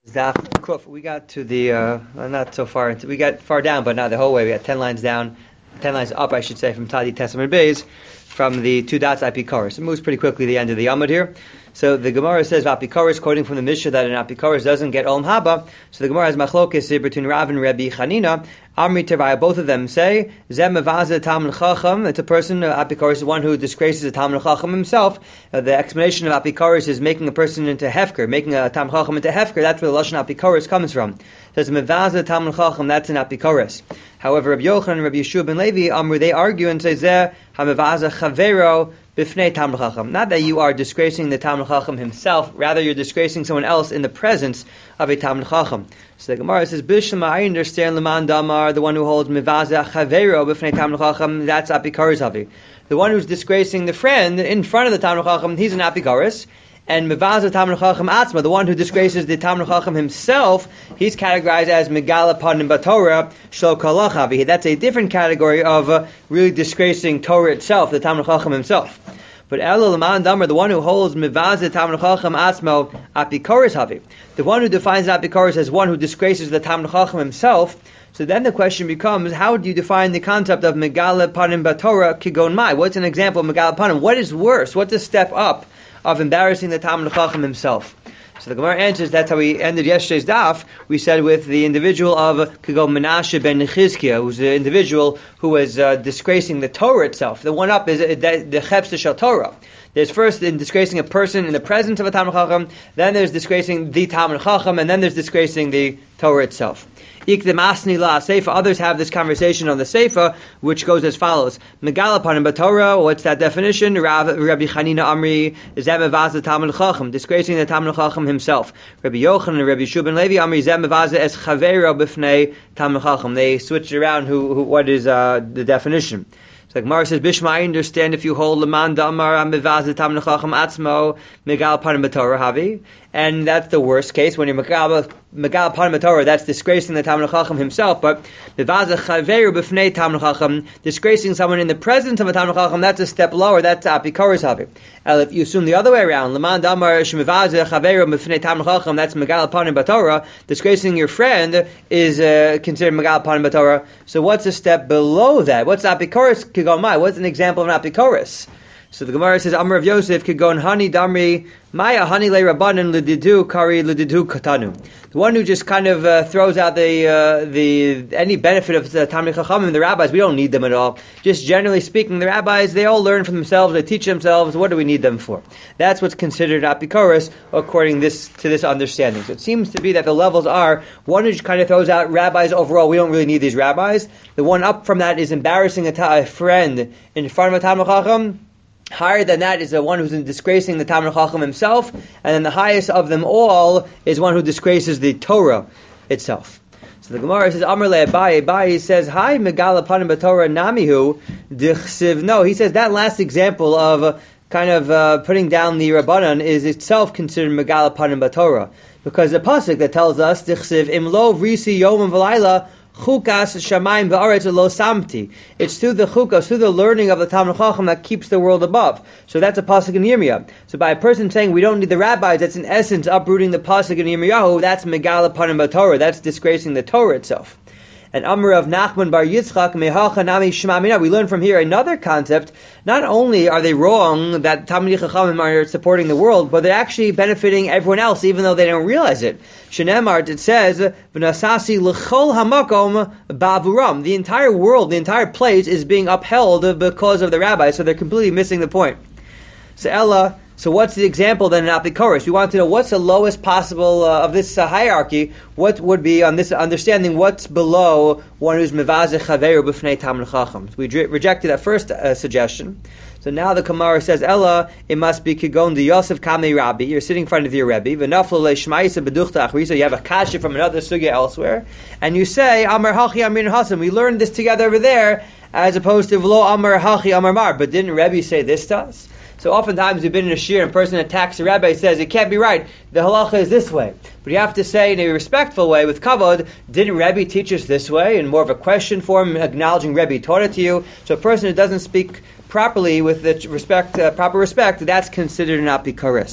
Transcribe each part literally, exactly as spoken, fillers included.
Daf Kuf. We got to the uh, not so far into, we got far down, but not the whole way. We got ten lines down, ten lines up, I should say, from Tadi Testament Bays, from the two dots Apikoros. It moves pretty quickly to the end of the Yamud here. So the Gemara says Apikoros, quoting from the Mishnah that an Apikoros doesn't get Olam Haba. So the Gemara has machlokes between Rav and Rabbi Chanina. Amri Tevaya, both of them say Zem Mevaza Talmud Chacham. It's a person, uh, Apikoros, is one who disgraces a Talmud Chacham himself. Uh, the explanation of Apikoros is making a person into Hefker, making a Talmud Chacham into Hefker. That's where the Lashon Apikoros comes from. It says Mevaza Talmud Chacham, that's an Apikoros. However, Rabbi Yochanan and Rabbi Yeshua ben Levi, Amru, they argue and say Zeh HaMevaza Chavero Bifnei Talmud Chacham. Not that you are disgracing the Talmud Chacham himself, rather you're disgracing someone else in the presence of a Talmud Chacham. So the Gemara says, Bishma, I understand Leman Damar, the one who holds Mevaza Chavero Bifnei Talmud Chacham, that's Apikoros Havi. The one who's disgracing the friend in front of the Talmud Chacham, he's an Apikoros. And Mevaza Talmud Chacham Atzma, the one who disgraces the Talmud Chacham himself, he's categorized as Megala Panim Batorah Shlo Kalach Havi. That's a different category of uh, really disgracing Torah itself, the Talmud Chacham himself. But Elo Leman Damar, the one who holds Mevaza Talmud Chacham Atzmo Apikoros Havi, the one who defines Apikoros as one who disgraces the Talmud Chacham himself. So then the question becomes, how do you define the concept of Megala Panim Batorah Kigon Mai? What's an example of Megala Panim? What is worse? What's a step up of embarrassing the Talmud Chacham himself? So the Gemara answers, that's how we ended yesterday's daf. We said with the individual of Kigol Menashe ben Chizkiah, who's the individual who was uh, disgracing the Torah itself. The one up is uh, the, the Chepsta Shel Torah. There's first in disgracing a person in the presence of a Talmud Chacham, then there's disgracing the Talmud Chacham, and then there's disgracing the Torah itself. Ikdemasni la Seifa. Others have this conversation on the Seifa, which goes as follows: Megala Panim Batorah. What's that definition? Rav, Rabbi Chanina Amri Zem Mevaza Talmud Chacham, disgracing the Talmud Chacham himself. Rabbi Yochanan and Rabbi Yeshua ben Levi Amri Zem Mevaza es Chavero B'fnei Talmud Chacham. They switched around. Who, who what is uh, the definition? So like Gemara says, Bishma, I understand if you hold Leman Damar Mevaza Talmud Chacham Atzmo Megal Panim Batorah Havi, and that's the worst case when you're Megal Megal Panim Batorah, that's disgracing the Talmud Chacham himself. But Mevaza Chaveru B'fnei Talmud Chacham, disgracing someone in the presence of a Talmud Chacham, that's a step lower. That's Apikoros Havi. And if you assume the other way around, Leman Damar Shmevaza Chaveru B'fnei Talmud Chacham, that's Megal Panim Batorah, disgracing your friend is uh, considered Megal Panim Batorah. So what's a step below that? What's Apikoros? What's an example of an Apikoros? So the Gemara says, Amar of Yosef could go on Hani Damri Maya Hani Le Rabbanan Lididu Kari Lididu Katanu. The one who just kind of uh, throws out the uh, the any benefit of the Talmid Chachamim, the rabbis, we don't need them at all. Just generally speaking, the rabbis, they all learn for themselves, they teach themselves. What do we need them for? That's what's considered Apikoros according this to this understanding. So it seems to be that the levels are one who just kind of throws out rabbis overall. We don't really need these rabbis. The one up from that is embarrassing a, ta- a friend in front of a Talmid Chacham. Higher than that is the one who's disgracing the Talmud Chacham himself, and then the highest of them all is one who disgraces the Torah itself. So the Gemara says, Amar le Abaye, Abaye says, Hi Megala Panim Batorah Namihu Dichsiv. No, he says that last example of uh, kind of uh, putting down the Rabbanan is itself considered Megala Panim Batorah, because the pasuk that tells us Dichsiv Imlo Risi Yom V'Layla Chukas Shamayim V'Aretz Lo Samti. It's through the chukas, through the learning of the Talmud Chacham that keeps the world above. So that's a pasuk in Yirmiyah. So by a person saying we don't need the rabbis, that's in essence uprooting the pasuk in Yirmiyahu. That's Megala Panim Batorah. That's disgracing the Torah itself. And Amr of Nachman bar Yitzchak Mehacha Nami Shema Mina. We learn from here another concept. Not only are they wrong that Talmidei Chachamim are supporting the world, but they're actually benefiting everyone else, even though they don't realize it. Shenemart, it says, V'nasasi l'chol hamakom ba'avuram. The entire world, the entire place is being upheld because of the rabbis, so they're completely missing the point. So Ella, so what's the example then in Apikoros? We want to know what's the lowest possible uh, of this uh, hierarchy. What would be on this understanding what's below one who's mevazeh chaveru b'fnei Talmid Chacham. We re- rejected that first uh, suggestion. So now the Gemara says, Ella, it must be kigon de Yosef Kamei Rabbi. You're sitting in front of your Rebbe. V'naflo leishmaisa beduchta achri. So you have a kasha from another sugya elsewhere, and you say, Amar hachi amrin hasan. We learned this together over there, as opposed to v'lo Amar hachi amar mar. But didn't Rebbe say this to us? So oftentimes we've been in a shir and a person attacks the rabbi, says, it can't be right, the halacha is this way. But you have to say in a respectful way, with kavod, didn't Rebbe teach us this way? In more of a question form, acknowledging Rebbe taught it to you. So a person who doesn't speak properly with the respect, uh, proper respect, that's considered an apikoros.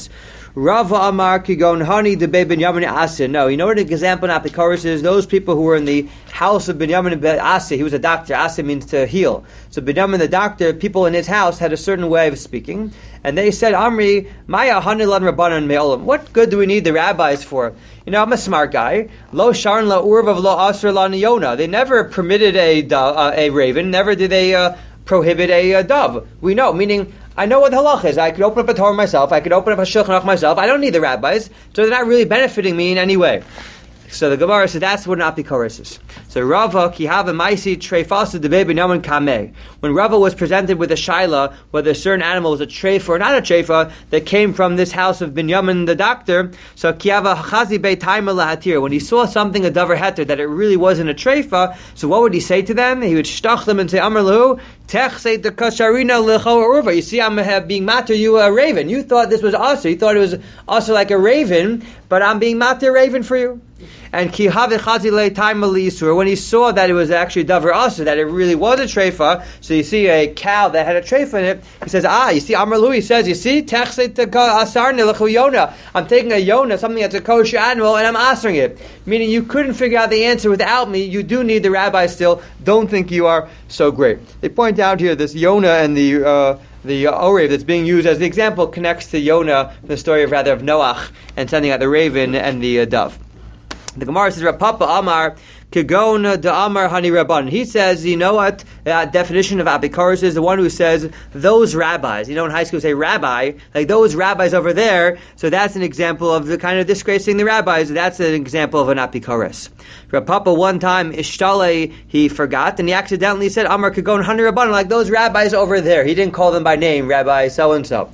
Rava Amar Kigon Hani the Ben Binyamin Asin. No, you know what an example in Apikoros is? Those people who were in the house of Binyamin Asin. He was a doctor. Asin means to heal. So Binyamin the doctor, people in his house had a certain way of speaking, and they said, Amri, Maya Hanilan Rabbanan Me'olam. What good do we need the rabbis for? You know, I'm a smart guy. Lo Sharon La Urvav Lo Asr La Niyona. They never permitted a do- uh, a raven. Never did they uh, prohibit a uh, dove. We know, meaning I know what the halach is. I could open up a Torah myself. I could open up a Shulchan Aruch myself. I don't need the rabbis, so they're not really benefiting me in any way. So the Gemara says that's what an apikoros is. So Rava ki have a maisi treifasa debei binyamin kameh. When Rava was presented with a shaila whether a certain animal was a treifa or not a treifa that came from this house of Binyamin the doctor, so ki have a chazi bei taima lahatir. When he saw something a davar heter that it really wasn't a treifa, so what would he say to them? He would shtach them and say Amar lahu tech say the kasharina lecho urva. You see, I'm uh, being matter you a raven. You thought this was also. You thought it was also like a raven, but I'm being matter raven for you. And ki have chazile timealisur, when he saw that it was actually davar asur, that it really was a treifa, so you see a cow that had a treifa in it, he says, ah, you see, Amar Lu, he says, you see, techse asarne lechu yona, I'm taking a yona, something that's a kosher animal, and I'm answering it. Meaning you couldn't figure out the answer without me, you do need the rabbi still, don't think you are so great. They point out here this yona and the, uh, the uh, Orev that's being used as the example connects to Yonah, the story of rather of Noach, and sending out the raven and the uh, dove. The Gemara says, Rapapa Amar, Kigon da Amar Hani Rabban. He says, you know what, uh, definition of Apikoros is the one who says, those rabbis. You know, in high school say rabbi, like those rabbis over there, so that's an example of the kind of disgracing the rabbis. That's an example of an Apikoros. Rapapa one time, Ishtale, he forgot, and he accidentally said, Amar Kigon Hani Rabban, like those rabbis over there. He didn't call them by name, Rabbi so-and-so.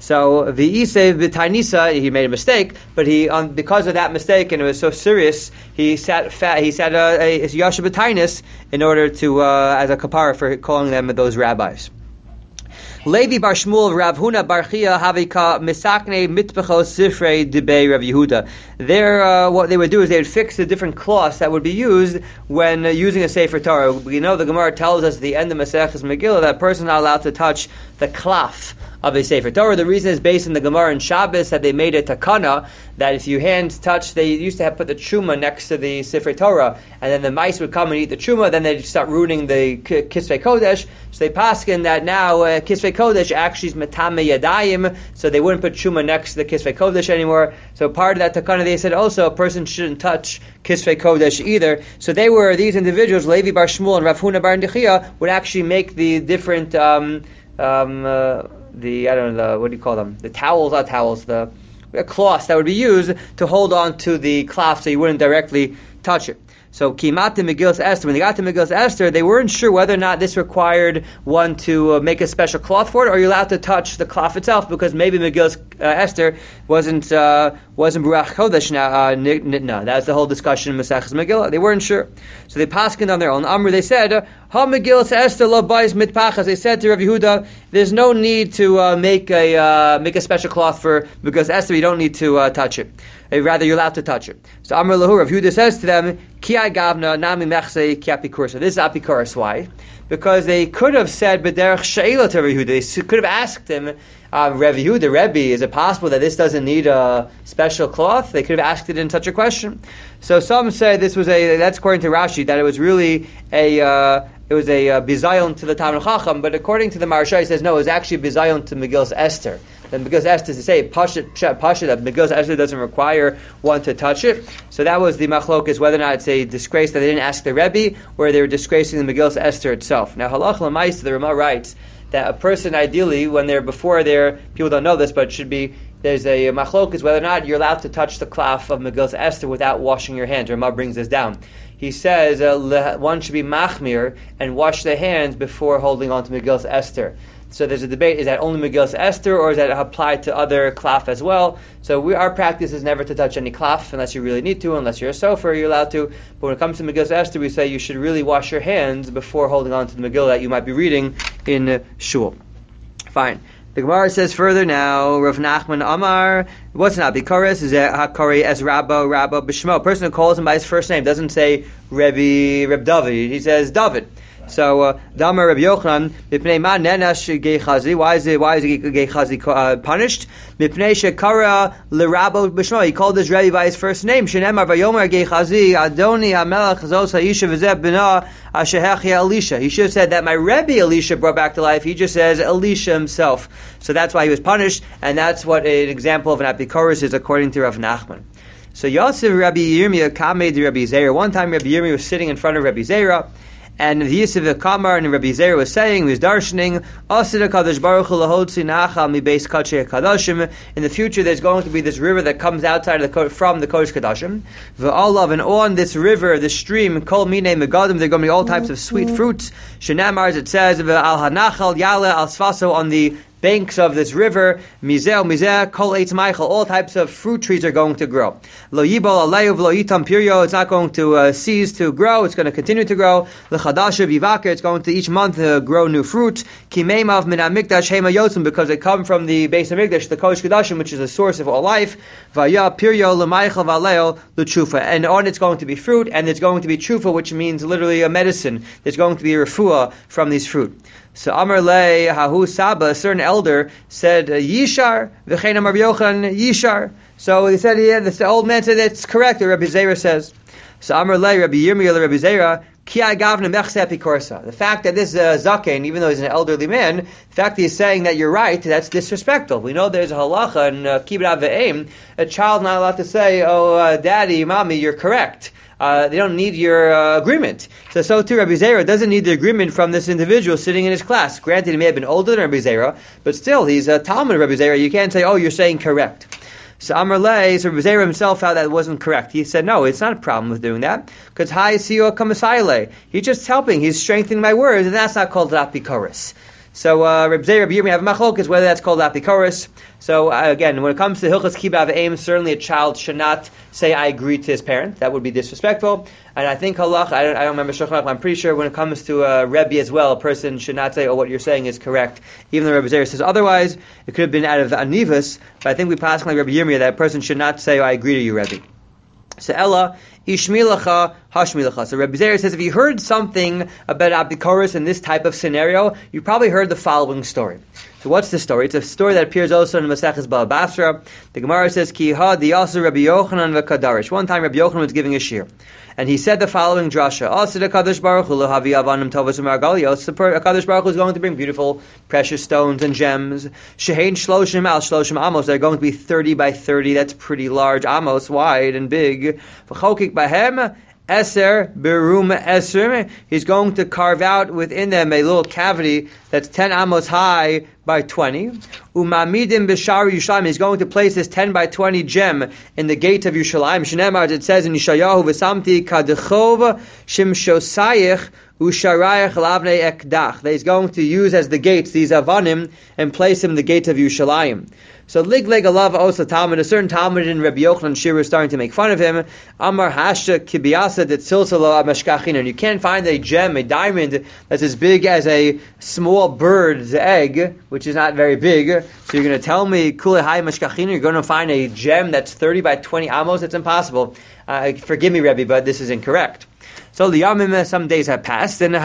So the Isay B'Tainisa, he made a mistake, but he, um, because of that mistake, and it was so serious, he sat fat, he sat a, a, a Yasha B'Tainis in order to, uh, as a kapara for calling them those rabbis. Levi Bar Shmuel Rav Huna Bar Chia Havika Misakne Mitbechos Sifrei Debei Rav Yehuda. There, uh, what they would do is they would fix the different cloths that would be used when uh, using a Sefer Torah. We know the Gemara tells us at the end of Maseches Megillah that a person is not allowed to touch the cloth of a Sefer Torah. The reason is based on the Gemara and Shabbos that they made a takana that if you hand touch, they used to have put the truma next to the Sefer Torah, and then the mice would come and eat the truma, then they'd start ruining the Kisvei Kodesh. So they paskin that now uh, Kisvei Kodesh actually is metame yadayim, so they wouldn't put truma next to the Kisvei Kodesh anymore. So part of that takana, they said also a person shouldn't touch Kisvei Kodesh either. So they were, these individuals, Levi Bar Shmuel and Rav Huna Bar Nechia, would actually make the different um, um, uh, the, I don't know, the, what do you call them? The towels, not towels, the cloths that would be used to hold on to the cloth so you wouldn't directly touch it. So, Kimat to Megillas Esther, when they got to Megillas Esther, they weren't sure whether or not this required one to uh, make a special cloth for it, or you're allowed to touch the cloth itself, because maybe Megillas uh, Esther wasn't uh, wasn't Baruch Chodesh. Now, uh, no, that was the whole discussion in Maseches Megillah. They weren't sure, so they paskined on their own. Amr, they said, Ha Megillas Esther lo bais mitpachas. They said to Rav Yehuda, there's no need to uh, make a uh, make a special cloth for Megillas Esther. You don't need to uh, touch it. Rather, you're allowed to touch it. So Amr Lahu, Rav Yehuda says to them, Ki gavna nami mechse ki apikoros. This is apikoros. Why? Because they could have said b'derech she'ila to Rav Yehuda. They could have asked him, um, Rav Yehuda, Rebbe, is it possible that this doesn't need a special cloth? They could have asked it in such a question. So some say this was a, that's according to Rashi, that it was really a, uh, it was a uh, bizayon to the Talmud Chacham, but according to the Maharsha, he says no, it was actually a bizayon to Megillas Esther. Then Megillas Esther to say Pashit Pashit that Megillas Esther doesn't require one to touch it. So that was the machlokas, whether or not it's a disgrace that they didn't ask the Rebbe, or they were disgracing the Megillas Esther itself. Now halach l'mais, the Ramah writes that a person ideally, when they're before they're, people don't know this, but it should be, there's a machlokas whether or not you're allowed to touch the cloth of Megillas Esther without washing your hands. Ramah brings this down. He says uh, one should be machmir and wash their hands before holding on to Megillas Esther. So there's a debate, is that only Megillas Esther, or is that applied to other klaf as well? So we, our practice is never to touch any klaf unless you really need to, unless you're a sofer, you're allowed to. But when it comes to Megillas Esther, we say you should really wash your hands before holding on to the Megillah that you might be reading in uh, shul. Fine. The Gemara says further now, Rav Nachman Amar, what's not Bikoros? Is it Hakari as Rabba, Rabba B'Shmo? A person who calls him by his first name doesn't say Rebbe, Reb David. He says David. So, uh, Damar Rabbi Yochanan, Mipnei Ma Nenash Geichazi. Why is it? Why is Geichazi uh, punished? Mipnei Shekara L'Rabo B'Shmo. He called this Rebbe by his first name. Shenemar Vayomer Geichazi Adoni Hamelach Zos Haisha V'Zeh B'na Ashehechia Elisha. He should have said that my Rebbe Elisha brought back to life. He just says Elisha himself. So that's why he was punished, and that's what an example of an Apikoros is according to Rav Nachman. So Yosef Rabbi Yirmiyah Kamed Rabbi Zera. One time Rabbi Yirmiyah was sitting in front of Rabbi Zera, and Yosef Kamar and Rabbi Zera was saying, he was darshaning, Asir Kadosh Baruch Hu lahotzi nachal mi beis Kodshei Kadoshim. In the future, there's going to be this river that comes outside of the from the Kodesh Kadoshim. V'alav, and on this river, this stream, Kol Minei Megadim, there are going to be all types of sweet fruits. Shenamar, as it says, V'al hanachal yale al sfaso, on the banks of this river, mizeh mizeh kol eitz meichel, all types of fruit trees are going to grow. Lo yibol aleyu v'lo yitam piryo, it's not going to uh, cease to grow, it's going to continue to grow. L'chadasha v'yivaker, it's going to each month uh, grow new fruit. Ki meimav min hamikdash hema yotzim, because they come from the base of Mikdash, the Kodesh Kodashim, which is the source of all life. Vaya piryo l'meichel v'aleo l'tshufa, and on it's going to be fruit, and it's going to be tshufa, which means literally a medicine. There's going to be a refuah from these fruit. So Amar Le Hahu Saba, a certain elder, said Yishar v'chein Amar Yochanan Yishar. So he said, yeah, the old man said that's correct. The Rabbi Zera says. So Amar Le Rabbi Yirmiyah Rabbi Zera Ki Agavna Mechse Apikorsa. The fact that this uh, zaken, even though he's an elderly man, the fact that he's saying that you're right, that's disrespectful. We know there's a halacha in uh, Kibbutz Av'eim, a child not allowed to say, "Oh, uh, daddy, mommy, you're correct." Uh, they don't need your uh, agreement. So, so too, Rabbi Zera doesn't need the agreement from this individual sitting in his class. Granted, he may have been older than Rabbi Zera, but still, he's a Talmud of Rabbi Zera. You can't say, oh, you're saying correct. So Amar Le, so Rabbi Zera himself found that wasn't correct. He said, no, it's not a problem with doing that, because Hai Siyo Kamasayle. He's just helping, he's strengthening my words, and that's not called Apikoros. So uh, Rabbi Zera, Rabbi Yirmiyah have machlokas whether that's called Apikoros. So uh, again, when it comes to Hilchos Kibbutz Av'eim, certainly a child should not say, I agree to his parent. That would be disrespectful. And I think halach, I don't, I don't remember Shulchan Aruch, I'm pretty sure when it comes to uh, Rebbe as well, a person should not say, oh, what you're saying is correct, even though Rabbi Zera says otherwise. It could have been out of anivus, but I think we pass like Rabbi Yirmiyah that a person should not say, oh, I agree to you, Rebbe. So Ella, Ishmilacha, Hashmilacha. So Rabbi Zera says, if you heard something about Apikoros in this type of scenario, you probably heard the following story. So what's the story? It's a story that appears also in Maseches Baba Basra. The Gemara says, Ki ha diyasu Rabbi Yochanan v'kadarish. One time Rabbi Yochanan was giving a shir, and he said the following drasha: Asid HaKadosh Baruch Hu lahavi avanim tovos u'margalios. The HaKadosh Baruch Hu is going to bring beautiful, precious stones and gems. Shehein shloshim al shloshim amos. They're going to be thirty by thirty. That's pretty large, amos, wide and big. V'chokik bahem Eser berum eser. He's going to carve out within them a little cavity that's ten amos high by twenty. Umamidim b'shar Yerushalayim. He's going to place this ten by twenty gem in the gate of Yerushalayim. Shneimar, as it says in Yeshayahu, v'samti kadechov shimshosayich usharayich lavnei ekdach. That he's going to use as the gates, these avanim, and place them in the gate of Yerushalayim. So lig leg alav osa Talmud, a certain Talmud in Rabbi Yochanan Shir was starting to make fun of him. Amar hasha kibiyasa that silsalo amashkachin, and you can't find a gem, a diamond that's as big as a small bird's egg, which is not very big. So you're going to tell me kule hai mashkachin, you're going to find a gem that's thirty by twenty amos? It's impossible. Uh, forgive me, Rebbe, but this is incorrect. So the Yamim, some days have passed, and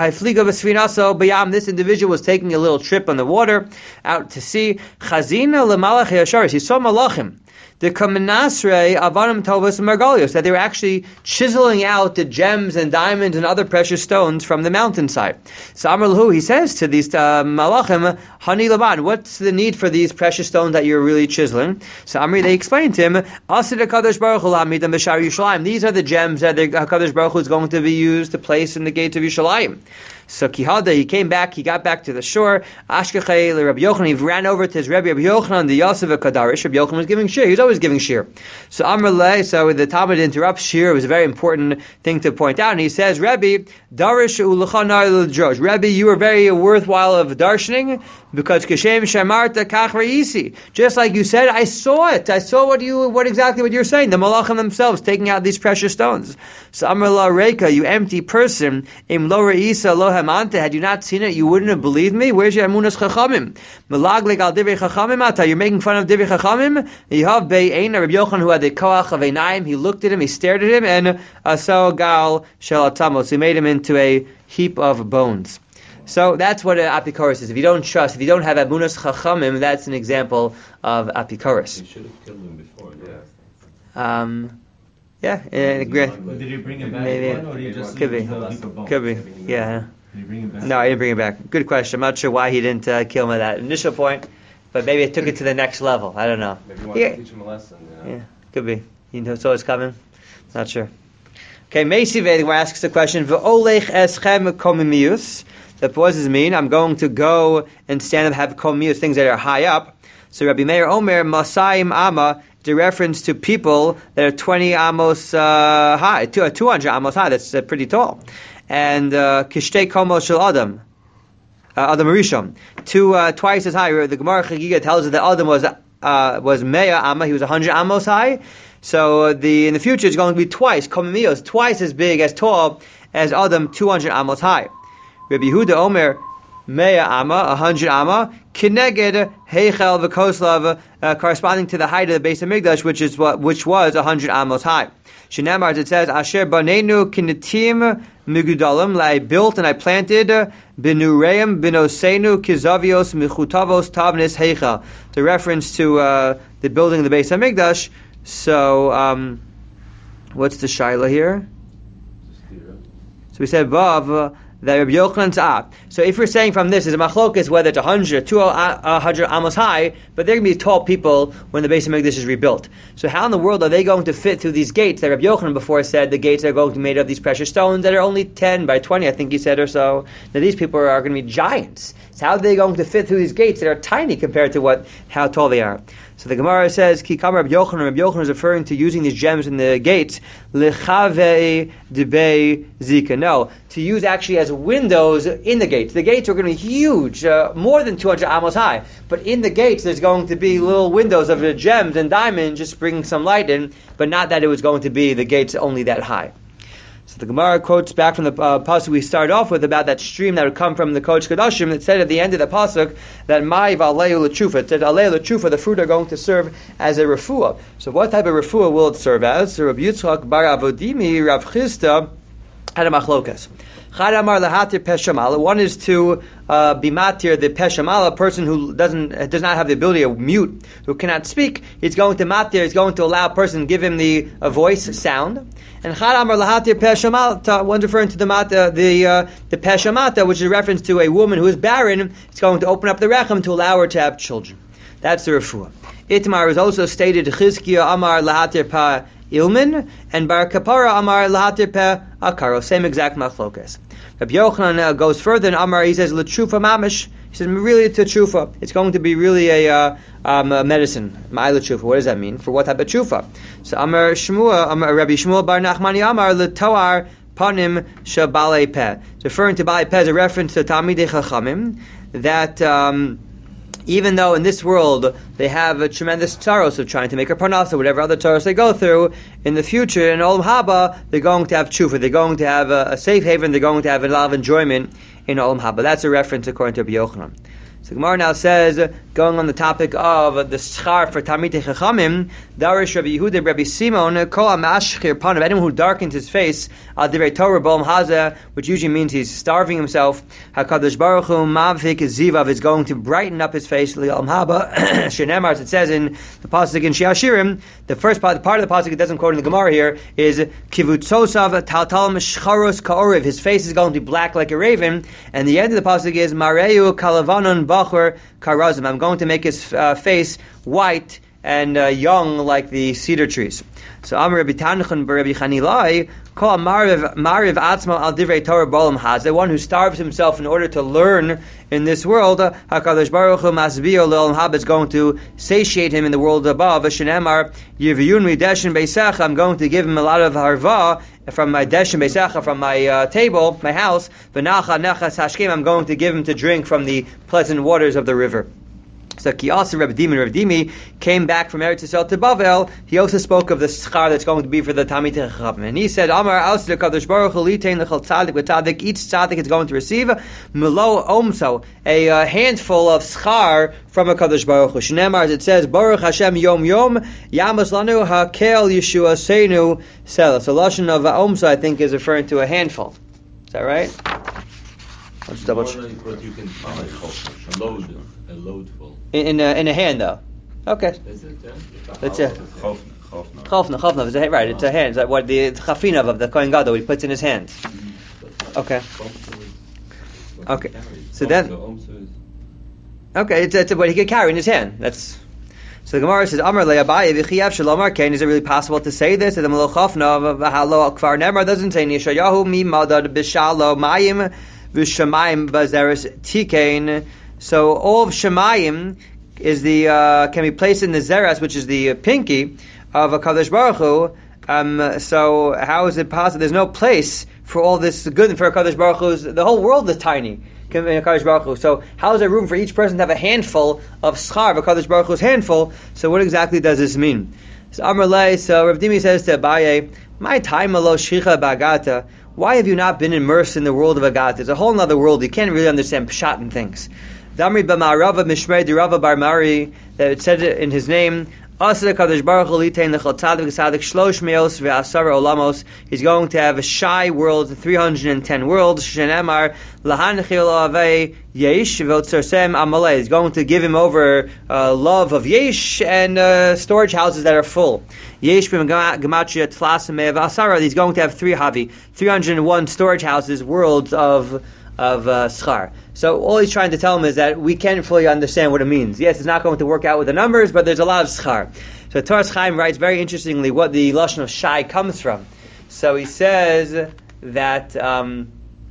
this individual was taking a little trip on the water, out to sea. Chazina lemalach yasharis. He saw malachim. The Kamenasre Avanim Tovos Margalios, that they were actually chiseling out the gems and diamonds and other precious stones from the mountainside. So Amar Lahu, he says to these uh, malachim, Hani Laban, what's the need for these precious stones that you're really chiseling? So Amri, they explained to him, Asid HaKadosh Baruch Hu Lamidam B'Shar Yerushalayim. These are the gems that the HaKadosh Baruch Hu is going to be used to place in the gates of Yerushalayim. So Kihada, he came back, he got back to the shore. Ashkechei Rabbi Yochanan, he ran over to his Rebbe Rabbi Yochanan, the Yosef Kadarish. Rabbi Yochanan was giving shir. He was always giving shir. So Amr Le, so the Talmud interrupts shir. It was a very important thing to point out. And he says, Rebbe, Darish Uluchanar L'Drosh. Rebbe, you were very worthwhile of darshaning. Because Kashem Shamarta Kach Reisi. Just like you said, I saw it. I saw what you, what exactly what you're saying. The Malachim themselves taking out these precious stones. So Amar La Reika, you empty person, Im Lo Reisa Lo Hamanta, had you not seen it, you wouldn't have believed me? Where's your Amunas Chachamim? Melaglik al Divrei Chachamim Ata, you're making fun of Divrei Chachamim? Yihav Be'eina, Rabbi Yochanan, who had the Koach of Einayim, he looked at him, he stared at him, and Asao Gal Shel Atamos, he made him into a heap of bones. So that's what an apikoros is. If you don't trust, if you don't have Amunas Chachamim, that's an example of apikoros. You should have killed him before, yeah. Um, yeah, uh, great. Did he bring him back? Maybe. One, or did he just Could be. Could Could be. Yeah. Did he bring him back? No, I didn't bring it back. Good question. I'm not sure why he didn't uh, kill him at that initial point, but maybe it took it to the next level. I don't know. Maybe you want Yeah. to teach him a lesson, you know? Yeah, could be. You know, so it's coming. Not sure. Okay, Meisi Vedic asks the question: V'olech eschem komimius. That what does it mean? I'm going to go and stand up, have komimius, things that are high up. So Rabbi Meir Omer Masayim Ama, it's a reference to people that are twenty amos uh, high, two hundred amos high. That's uh, pretty tall. And kishtei komo shel Adam, uh, Adam Rishon, two uh, twice as high. The Gemara Chagiga tells us that Adam was uh, was Meya Amma. He was one hundred amos high. So the in the future it's going to be twice komimios, twice as big, as tall as Adam, two hundred amos high. Rabbi Yehuda Omer, Meya Amma, a hundred Amma, Kineged Heichel v'Koslav, uh, corresponding to the height of the base of Migdash, which is what, which was a hundred Amos high. Shenamar, it says, Asher Banenu Kinetim Migudalim, I built and I planted Binureim Binosenu Kizavios Michutavos Tavnis Heichel. The reference to uh, the building of the base of Migdash. So, um, what's the shaila here? So we said Vav. That Rabbi Yochanan's ah. So if we're saying from this is a machlokas whether it's one hundred, two hundred amos high, but they're going to be tall people when the base of Mikdash is rebuilt. So how in the world are they going to fit through these gates that Rabbi Yochanan before said the gates are going to be made of these precious stones that are only ten by twenty, I think he said or so. Now these people are going to be giants. So how are they going to fit through these gates that are tiny compared to what how tall they are? So the Gemara says, Ki Kama Rabbi Yochanan, Rabbi Yochanan is referring to using these gems in the gates, Lechavei Debei Zika. No, to use actually as windows in the gates. The gates are going to be huge, uh, more than two hundred amos high. But in the gates, there's going to be little windows of uh, gems and diamonds, just bringing some light in, but not that it was going to be the gates only that high. So the Gemara quotes back from the uh, pasuk we started off with about that stream that would come from the Kodesh Kodashim. It said at the end of the pasuk that Mai v'aleu l'tshufa. It said aleu l'tshufa. The fruit are going to serve as a refuah. So what type of refuah will it serve as? So Rabbi Yitzchak bar Avodimi Rav Chisda had a machlokas. One is to uh, be matir the peshamala, a person who doesn't does not have the ability of mute, who cannot speak. He's going to matir. He's going to allow a person, give him the a voice sound. And chad amar lahatir peshamala. One's referring to the mata, the uh, the peshamata, which is a reference to a woman who is barren. It's going to open up the rechem to allow her to have children. That's the refuah. Itmar is also stated Chizkiya amar lahatir pa ilmin, and bar kapara amar lahatir pa akaro. Same exact machlokas. Rabbi Yochanan uh, goes further and Amar, he says, L'tshufa mamish. He says, really to tshufa. It's going to be really a, uh, um, a medicine. Ma'ay l'tshufa. What does that mean? For what type of tshufa? So Amar Shmuel, Amar, Rabbi Shmuel bar Nachmani Amar, L'toar panim shabalei peh. Referring to balei peh is a reference to Talmidei Chachamim, that um, even though in this world they have a tremendous tzaros of trying to make a parnas or whatever other tzaros they go through, in the future, in Olam Haba, they're going to have tshuva, they're going to have a, a safe haven, they're going to have a lot of enjoyment in Olam Haba. That's a reference according to Rabbi Yochanan. So Gemara now says, going on the topic of the schar for Talmidei Chachamim, Darish Rabbi Yehuda, Rabbi Simon, Kol HaMashchir Panav, anyone who darkens his face, Al Divrei Torah B'Olam Hazeh, which usually means he's starving himself, HaKadosh Baruch Hu Mavik Zivav is going to brighten up his face, L'Olam Haba, Shenemar, as it says in the pasuk in Shiashirim, the first part, the part of the pasuk it doesn't quote in the Gemara here, is Kivutzosav Taltal Meshcharos Ka'oriv, his face is going to be black like a raven, and the end of the pasuk is Mareu Kalavanon Bachur Karazim. I'm going to make his uh, face white and uh, young like the cedar trees. So Amar Rabbi Tanuchan Rabbi Chanilai call Mariv Mariv Atzma al Divrei Torah Bolam Haz, the one who starves himself in order to learn in this world. Hakadosh Baruch Hu Masbio Le'olam Haba is going to satiate him in the world above. Shenemar Yiviyun Mideshin Beisach, I'm going to give him a lot of harva from my deshin beisacha, from my uh, table, my house. V'nacha nechas hashkem, I'm going to give him to drink from the pleasant waters of the river. So Ki also Reb Dimi, Reb Dimi came back from Eretz Yisrael to Bavel. He also spoke of the schar that's going to be for the Talmidei Chacham, and he said, "Amar Ausle Kadosh Baruch Hu Litein L'chol Tzadik V'Tzadik." Each tzaddik is going to receive Melo Omso, a uh, handful of schar from a Kadosh Baruch Hu. Shneimar, as it says, Baruch Hashem Yom Yom Yamas Lanu Hakel Yeshua Seinu Sela. So lashon of Omso, I think, is referring to a handful. Is that right? Let's double check. What you can find, a load, a loadful. In in a, in a hand though. Okay. Is it? Yeah. That's it. Chofna. Chofna, chofna, is a, right, it's a hand. Is that what the chafinav of the Kohen Gadol he puts in his hand? Okay. Okay. So then, okay, it's, it's what he could carry in his hand. That's so. The Gemara says, "Amar le'abaye v'chiyav shalomar kain." Is it really possible to say this? And the Melo Chofna v'halo kvar nemar doesn't say Yeshayahu mi madad b'shalo mayim v'shamayim bazeres tikein. So all of Shemayim is the uh, can be placed in the zeras, which is the uh, pinky of a Kadosh Baruch Hu. Um, so how is it possible? There's no place for all this good for a Kadosh Baruch Hu's. The whole world is tiny in a Kadosh Baruch Hu. So how is there room for each person to have a handful of schar of a Kadosh Baruch Hu's handful? So what exactly does this mean? So Amar Lei, so Rav Dimi says to Abaye, "My time alo shicha bagata." Why have you not been immersed in the world of Agat? It's a whole other world. You can't really understand pshat and things. Damri b'ma'arava mishmei dirava bar Mari, that it said it in his name. Asar Kadosh Baruch Hu litein l'chol tzadik v'tzadik shlosh meos ve'asara olamos. He's going to have a shy world, three hundred ten worlds. Shenemar lahanchil avei yesh v'otzorsem amalei. He's going to give him over uh, love of yesh and uh, storage houses that are full. Yesh b'gematria tflasim ve'asara. He's going to have three havi, three hundred one storage houses, worlds of of uh, schar. So all he's trying to tell him is that we can't fully understand what it means. Yes, it's not going to work out with the numbers, but there's a lot of schar. So Toras Chaim writes very interestingly what the lashon of shai comes from. So he says that um,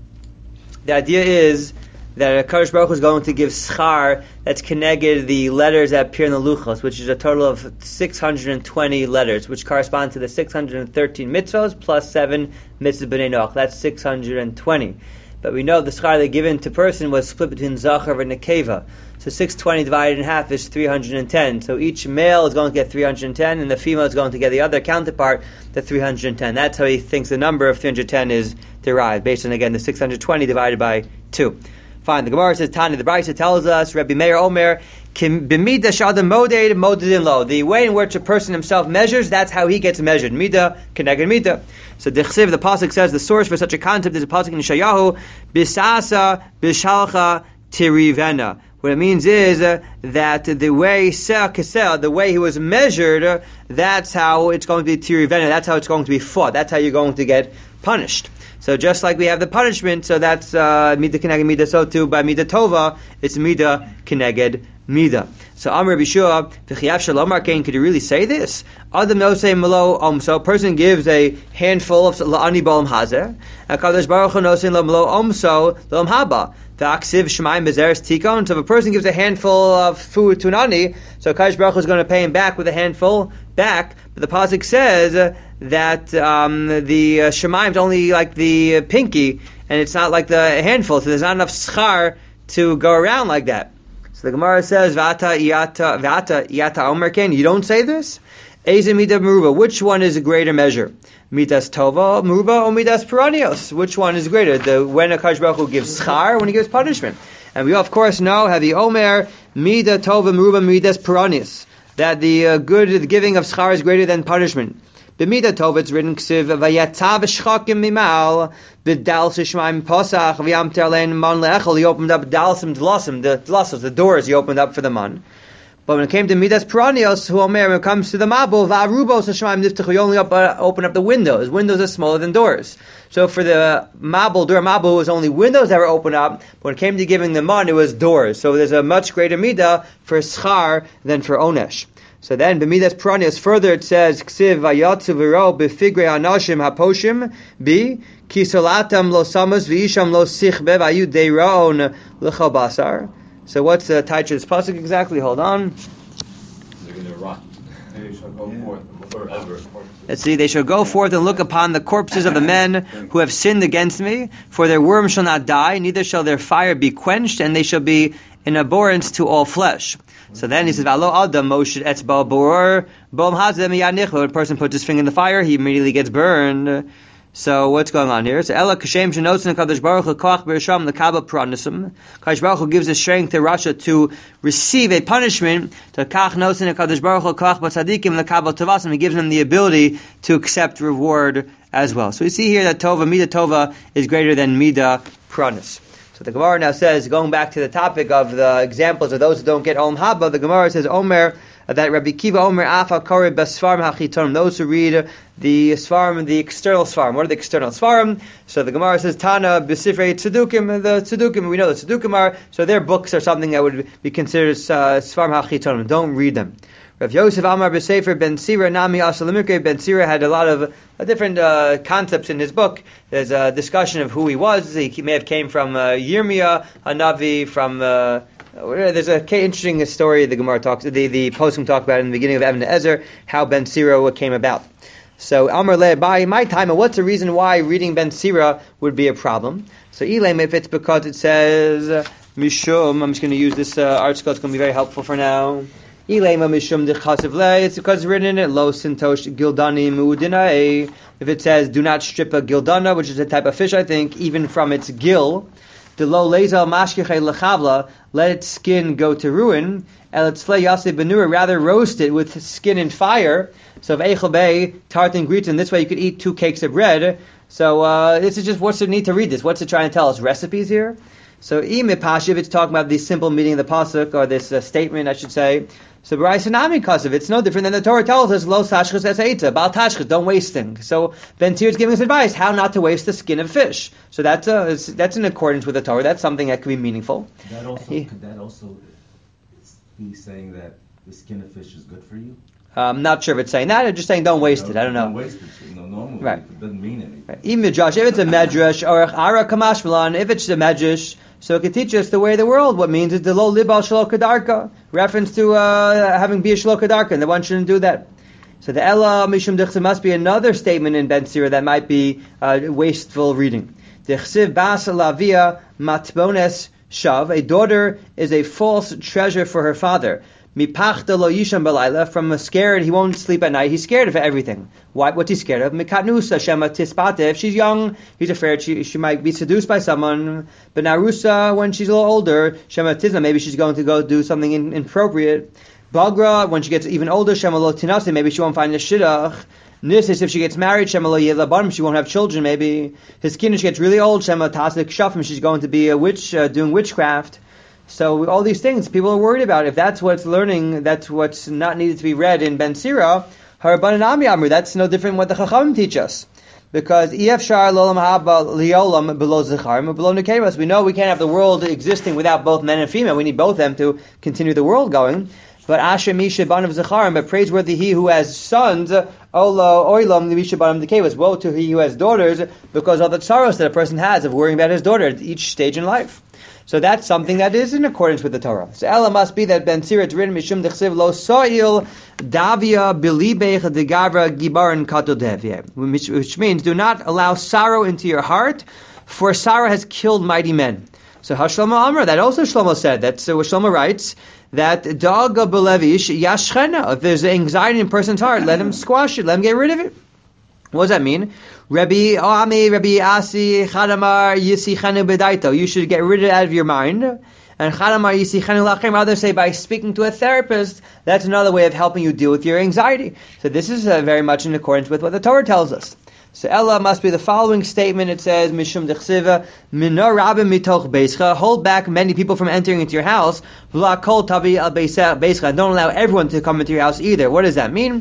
the idea is that Kadosh Baruch Hu is going to give schar that's connected the letters that appear in the luchos, which is a total of six hundred twenty letters, which correspond to the six hundred thirteen mitzvos plus seven mitzvot b'nei Noach. That's six hundred twenty. But we know the schar they given to person was split between Zachar and Nekeva. So six hundred twenty divided in half is three hundred ten. So each male is going to get three hundred ten, and the female is going to get the other counterpart, the three hundred ten. That's how he thinks the number of three hundred ten is derived, based on, again, the six hundred twenty divided by two. Fine. The Gemara says, Tani, the Brisa tells us, Rabbi Meir Omer, b'mida shadam moded modedin lo. The way in which a person himself measures, that's how he gets measured. Mida keneged mida. So the Chsiv, the pasuk says, the source for such a concept is a pasuk in Yeshayahu, bisasa bishalcha tirivena. What it means is uh, that the way seh keseh, the way he was measured, uh, that's how it's going to be tirivena. That's how it's going to be fought. That's how you're going to get punished. So just like we have the punishment, so that's mida keneged mida. So too by mida tova, it's mida keneged mida. So Amr Bishua v'chiyav shalomar kain. Could you really say this? Adam no say malo om. So a person gives a handful of la'ani balam hazer. Hakadosh Baruch Hu no say malo om. So l'om haba. V'aksiv shemaim bezeres tikon. So if a person gives a handful of food to an ani, so Hakadosh Baruch Hu is going to pay him back with a handful back. But the pasuk says uh, that um, the uh, shemaim is only like the uh, pinky, and it's not like the handful. So there's not enough schar to go around like that. So the Gemara says, "Vata iyata vata iyata omer ken." You don't say this. Eze midah meruba. Which one is a greater measure? Midas tova meruba or midas piranios? Which one is greater? The when a Kadosh Baruch Hu gives schar, when he gives punishment. And we of course know have the omer midah tova meruba midas piranios, that the uh, good the giving of schar is greater than punishment. B'midah tov, it's written ksiv vayatzav shchakim mimal b'dal shishmaim posach v'yam terlein man leechel. He opened up dalsim dlasim, the dlasos, the doors he opened up for the man. But when it came to midas piranios, who omer, when it comes to the mabul va'arubos shishmaim niftachu, you only up, uh, open up the windows. Windows are smaller than doors. So for the mabul, dur mabul was only windows that were opened up. But when it came to giving the man, it was doors. So there's a much greater midah for schar than for onesh. So then, b'midas pranius, further it says, ksiv vayatzu v'ro b'figre anashim haposhim bi kisolatam lo samas v'isham lo sichbe v'ayu deiraon l'chal basar. So what's the title of this pasuk exactly? Hold on. They're going to rot. They shall go forth forever. Let's see, they shall go forth and look upon the corpses of the men who have sinned against me, for their worm shall not die, neither shall their fire be quenched, and they shall be an abhorrence to all flesh. So then he says, "V'alo adam moshe etzba boror bom hazem yanich." When a person puts his finger in the fire, he immediately gets burned. So what's going on here? So Ella kashem shenotzen Kadosh Baruch Hu koach b'risham lekabel pranisim. Kadosh Baruch Hu gives the strength to Rasha to receive a punishment. To kach notzen Kadosh Baruch Hu koach b'tzadikim lekabel tovasim. He gives them the ability to accept reward as well. So we see here that tova, mida tova, is greater than mida pranis. So the Gemara now says, going back to the topic of the examples of those who don't get Olam Haba, the Gemara says, Omer, that Rabbi Kiva Omer Afa Kari Basfarm Hachiton, those who read the Svarim, the external Svarim. What are the external Svarim? So the Gemara says, Tana B'Sifrei Tzedukim, the Tzedukim, we know the Tzedukim are, so their books are something that would be considered uh, Svarim Hachiton. Don't read them. Rav Yosef Amar B'Sefer Ben Sira Nami Asalimikre. Ben Sira had a lot of uh, different uh, concepts in his book. There's a discussion of who he was. He may have came from uh, Yirmiyah, Hanavi, from... Uh, there's a interesting story the Gemara talks, the, the Poskim talk about in the beginning of Evan Ezer, how Ben Sira came about. So Amar Le, by my time, what's the reason why reading Ben Sira would be a problem? So Elam, if it's because it says, Mishum, I'm just going to use this uh, article, it's going to be very helpful for now. It's because it's written in it, Lo Sintosh Gildani Muudina. If it says, do not strip a gildana, which is a type of fish, I think, even from its gill, the Lo Lezal Mashkechei Lechavla, let its skin go to ruin, El Tzle Yase Benura, rather roast it with skin and fire. So, Eichel Bey, Tartan Gritan, this way you could eat two cakes of bread. So, uh, this is just, what's the need to read this? What's it trying to tell us? Recipes here? So, Ime Pashiv, it's talking about the simple meaning of the pasuk, or this uh, statement, I should say. So B'Raisanami Kasav, it's no different than the Torah tells us, Lo Tashchis Es Eita, Bal Tashchis, don't waste things. So Ben Tir is giving us advice, how not to waste the skin of fish. So that's uh, that's in accordance with the Torah. That's something that could be meaningful. Could that also, he, could that also be saying that the skin of fish is good for you? I'm not sure if it's saying that, or just saying don't waste no, it. I don't know. Don't waste it. You know, normally right. It doesn't mean anything. Right. Even Josh, if it's a medrash or ara kamashmalan, if it's a medrash, so it could teach us the way of the world. What means is the lo libal shelo kadarka, reference to uh, having bia shelo kadarka, and the one shouldn't do that. So the ella mishum dichsiv must be another statement in Ben Sira that might be uh, wasteful reading. Dichsiv bas lavia matbones shav. A daughter is a false treasure for her father. Mipachta lo yisham balayla, from a scared, he won't sleep at night. He's scared of everything. Why? What's he scared of? Mikatnusa shema tispate. If she's young, he's afraid she she might be seduced by someone. But narusa, when she's a little older, shema tizna, maybe she's going to go do something in, inappropriate. Bagra, when she gets even older, shema lo tinase, maybe she won't find a shidduch. Nisis, if she gets married, shema lo yelabarim, she won't have children. Maybe his skin, if she gets really old, shema tasik shafim, she's going to be a witch uh, doing witchcraft. So all these things people are worried about. If that's what's learning, that's what's not needed to be read in Ben Sira, Harabanami Amru, that's no different than what the Chachamim teach us. Because E F Shar Lolam Haba Liolam below Zecharim below Nekemas. We know we can't have the world existing without both men and female. We need both of them to continue the world going. But Asher Misha Ban of Zecharim, but praiseworthy he who has sons, Ola Oilam Misha Ban of Nekemas. Woe to he who has daughters, because of the sorrows that a person has of worrying about his daughter at each stage in life. So that's something that is in accordance with the Torah. So Ella must be that Ben Sira it's written Mishum Dechsiv Lo Soil Davia Bilibech Degavra Gibaran Katodevye, which, which means do not allow sorrow into your heart, for sorrow has killed mighty men. So Hashlomo Amr, that also Shlomo said, that's uh, what Shlomo writes, that Daga Belevish Yashchena, if there's anxiety in a person's heart, let him squash it, let him get rid of it. What does that mean? Rabbi Ami, Rabbi Asi, Chadamar, Yisichanu Bedaito. You should get rid of it out of your mind. And Chadamar, Yisichanu Lachem. Others say by speaking to a therapist, that's another way of helping you deal with your anxiety. So this is uh, very much in accordance with what the Torah tells us. So Ella must be the following statement. It says, Mishum Dechsiva, Minor Rabim Mitoch Beischa. Hold back many people from entering into your house. V'la Kol Tavi Al Beischa. Don't allow everyone to come into your house either. What does that mean?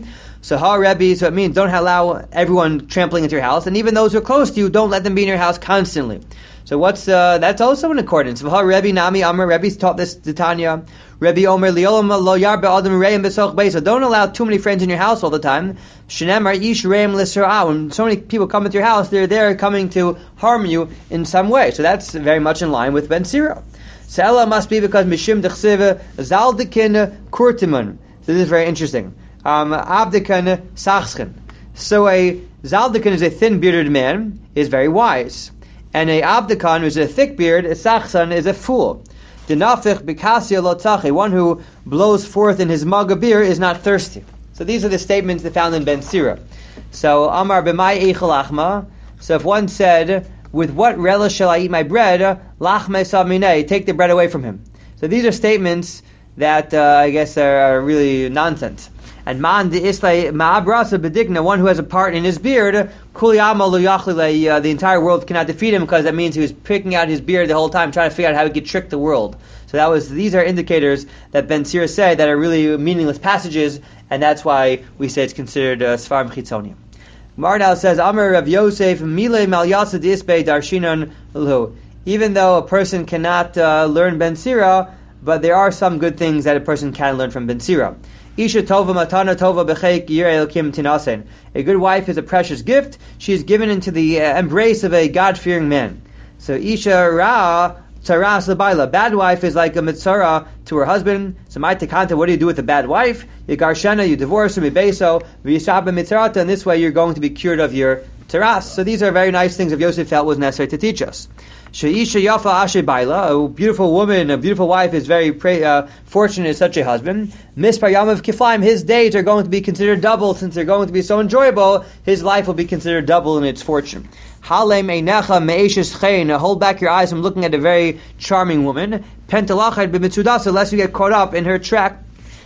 So ha Rebbe, so it means don't allow everyone trampling into your house, and even those who are close to you, don't let them be in your house constantly. So what's uh, that's also in accordance. Ha Rebbe Nami Amar, Rebbe's taught this to Tanya. Rebbe Omer Liolam lo yarbe adam reim besoch beis. So don't allow too many friends in your house all the time. Shenemar ish reim l'sirah. When so many people come into your house, they're there coming to harm you in some way. So that's very much in line with Ben Sira. Sela must be because Mishim dechsive zaldikin kurtiman. So this is very interesting. Um, Abdikan sachschen. So a zaldikan is a thin bearded man, is very wise. And a abdikan, who is a thick beard, a sachsan, is a fool. Dinafich bikasya lotachi, one who blows forth in his mug of beer is not thirsty. So these are the statements that found in Ben Sira. So Amar b'mai eichel lachma. So if one said, with what relish shall I eat my bread? Lachme saminei, take the bread away from him. So these are statements that uh, I guess are, are really nonsense. And man de islay ma'abrasa bedigna, one who has a part in his beard, kuliyama lo yachlile, uh, the entire world cannot defeat him, because that means he was picking out his beard the whole time, trying to figure out how he could trick the world. So that was these are indicators that Ben Sira say that are really meaningless passages, and that's why we say it's considered uh, Svarim Chitzonium. Gemara now says, Amar Rav Yosef mile mal yasad isbei darshinan lu. Even though a person cannot uh, learn Ben Sira, but there are some good things that a person can learn from Ben Sira. Isha tova matana tova b'cheik yirei elokim tinasen. A good wife is a precious gift. She is given into the uh, embrace of a God-fearing man. So Isha ra tzaras l'bayla. Bad wife is like a mitzara to her husband. So my tekanta, what do you do with a bad wife? You garshana, you divorce her, mibeso, v'yishab mitzarata, and this way you're going to be cured of your taras. So these are very nice things that Yosef felt was necessary to teach us. Sheisha yafa ashe baila, a beautiful woman, a beautiful wife is very pra- uh, fortunate in such a husband. Mispar yamav kiflaim, his days are going to be considered double, since they're going to be so enjoyable. His life will be considered double in its fortune. Halem einecha me'eshes chein, hold back your eyes from looking at a very charming woman. Pentalachad b'mitzudasa, unless you get caught up in her track.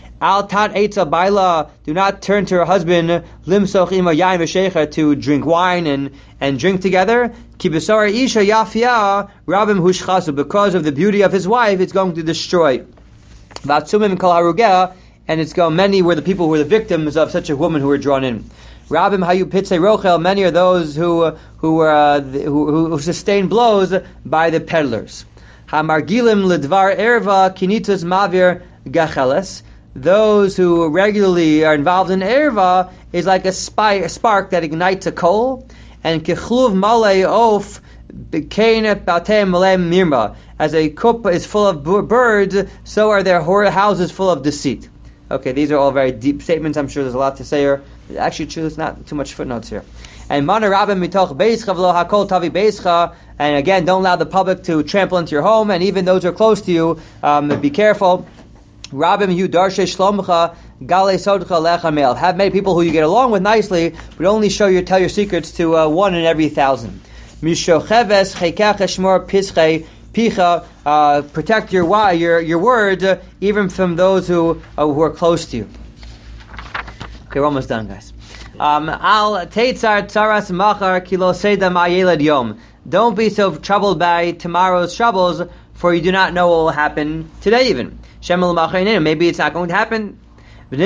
Al tat eitza baila, do not turn to her husband limsoch ima yain v'shecha, to drink wine and and drink together. Ki b'sara isha yafia rabim hushchasu, because of the beauty of his wife, it's going to destroy. Vatsumim kol harugeh, and it's going many were the people who were the victims of such a woman who were drawn in. Rabim hayu pitzei rochel, many are those who who were uh, who, who sustained blows by the peddlers. Hamargilim ledvar erva kinitus mavir gacheles. Those who regularly are involved in erva is like a, spy, a spark that ignites a coal. And kechluv malei of b'kein batem malem mirma. As a cup is full of birds, so are their houses full of deceit. Okay, these are all very deep statements. I'm sure there's a lot to say here. Actually, true, there's not too much footnotes here. And mana rabim mitoch beischa v'lo hakol tavi beischa. And again, don't allow the public to trample into your home, and even those who are close to you, um, be careful. Rabim yu darshe shlomcha gale sodcha lecha mel. Have many people who you get along with nicely, but only show your tell your secrets to uh, one in every thousand. Mishocheves chekach shmor pische picha. Uh, protect your your your words, uh, even from those who uh, who are close to you. Okay, we're almost done, guys. Um, Al teitzar tzaras machar kilo sedam ayelad yom. Don't be so troubled by tomorrow's troubles, for you do not know what will happen today even. Maybe it's not going to happen. And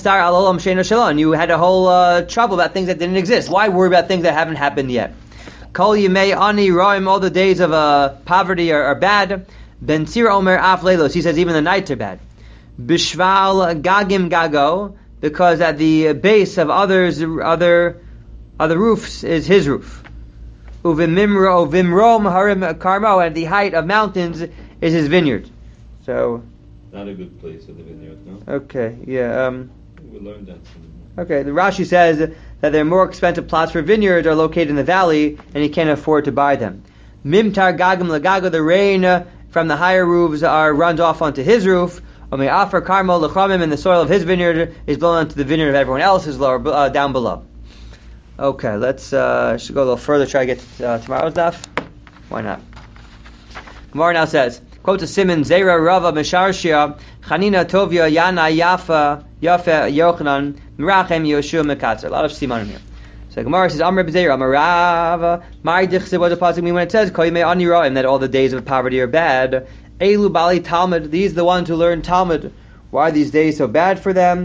you had a whole uh, trouble about things that didn't exist. Why worry about things that haven't happened yet? Kol yimei ani roim, all the days of uh, poverty are, are bad. Ben Sira omer af leilos, he says even the nights are bad. Bishval gagim gago, because at the base of others, other other roofs is his roof. Uvimimro vimrom harim karmo, at the height of mountains is his vineyard. So. Not a good place for the vineyard, no? Okay, yeah. Um, we learned that. Okay, the Rashi says that their more expensive plots for vineyards are located in the valley, and he can't afford to buy them. Mimtar gagam lagago, the rain from the higher roofs are runs off onto his roof. Omei afer karmo lechamim, and the soil of his vineyard is blown onto the vineyard of everyone else's lower uh, down below. Okay, let's uh, should go a little further. Try to get to, uh, tomorrow's daf. Why not? Gemara now says. Quote to Simon, Zera Rava Mesharshia, Chanina Tovia Yana Yafa Yafa Yochanan Mirachem Yoshua Mekatzer. A lot of siman here. So Gemara says, Amr B'Zera, Amarava, My Dichse, what does the pasuk mean when it says, Kol Yimei Ani Ra'im, that all the days of poverty are bad. Elu Bali Talmud, these are the ones who learn Talmud. Why are these days so bad for them?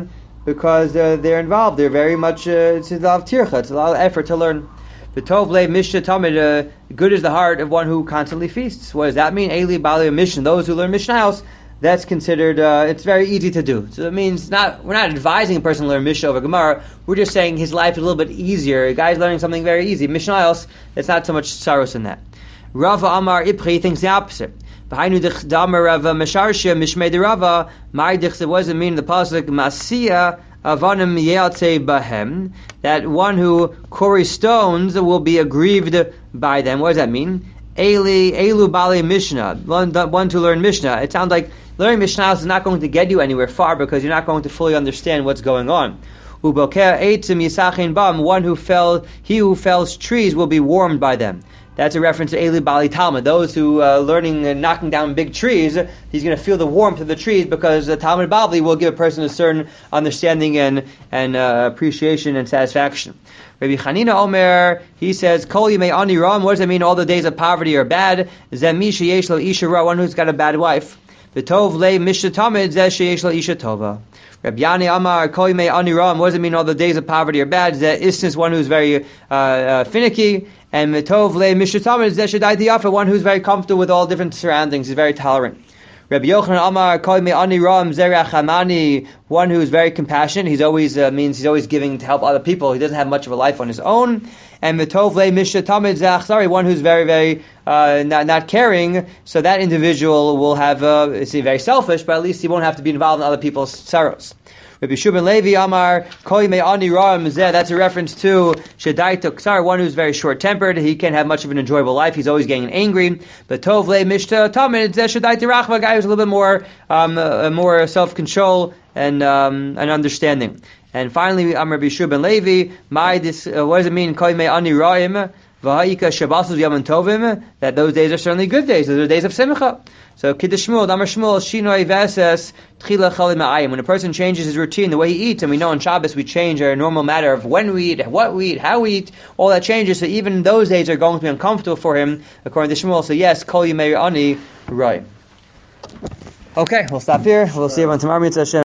because uh, they're involved. They're very much, uh, it's a lot of tircha, it's a lot of effort to learn. B'tov le mishta tamid, uh, good is the heart of one who constantly feasts. What does that mean? Eli bali mission, those who learn Mishnayos, that's considered, uh, it's very easy to do. So it means not, we're not advising a person to learn Mishnah over Gemara, we're just saying his life is a little bit easier. A guy's learning something very easy. Mishnayos, it's not so much saros in that. Rava Amar Ipri thinks the opposite. V'hainu d'chdamar Rava Mesharsha Mishmei de Rava, Ma'ai d'chse, what does it mean in the pasuk, Masiya Avanim Yeltze Bahem, that one who quarries stones will be aggrieved by them. What does that mean? Eli, Elu Bali Mishnah, one, one to learn Mishnah. It sounds like learning Mishnah is not going to get you anywhere far because you're not going to fully understand what's going on. Uboker Eitzim Yisachin Bam, one who fell, he who fells trees will be warmed by them. That's a reference to Eli Bali Talmud. Those who uh, learning and knocking down big trees, he's going to feel the warmth of the trees because the Talmud Bavli will give a person a certain understanding and and uh, appreciation and satisfaction. Rabbi Chanina Omer, he says, Kol Yimei Ani Ram, what does it mean all the days of poverty are bad? Zemi sheyesh lo isha ra, one who's got a bad wife. V'tov le mishta tamid zeh sheyesh lo isha tova. Rabbi Yani Amar, Kol Yimei Ani Ram, what does it mean all the days of poverty are bad? Zeh isness, one who's very uh, uh, finicky. And Mitov le mishta tamid zeh shadai diyafa, one who's very comfortable with all different surroundings, he's very tolerant. Rabbi Yochanan Amar, Kol Yimei Ani Ram zeh rachamani, one who is very compassionate. He's always uh, means he's always giving to help other people. He doesn't have much of a life on his own. And Mitov le mishta tamid zeh achzari, one who's very very uh, not not caring. So that individual will have uh, is very selfish, but at least he won't have to be involved in other people's sorrows. Rabbi Shubin Levi Amar, Kol Yimei Ani Ram zeh, that's a reference to Shadai Tuksar, one who's very short-tempered. He can't have much of an enjoyable life. He's always getting angry. But Tov Le Mishta Tamid zeh Shadai Tirachma, a guy who's a little bit more um, uh, more self-control and um, and understanding. And finally, I'm Rabbi Shubin Levi. My this uh, what does it mean? Kol Yimei Ani Ram v'ha'ika Shabbasos Yom Tovim, that those days are certainly good days. Those are days of Simcha. So Kiddush Shmuel, Damar Shmuel, Shinoi Veses, Tchila Chali Ma'ayim. When a person changes his routine, the way he eats, and we know on Shabbos we change our normal matter of when we eat, what we eat, how we eat, all that changes. So even those days are going to be uncomfortable for him, according to Shmuel. So yes, Kol Yimei Ani, right. Okay, we'll stop here. We'll see everyone tomorrow. Mitzvah Hashem.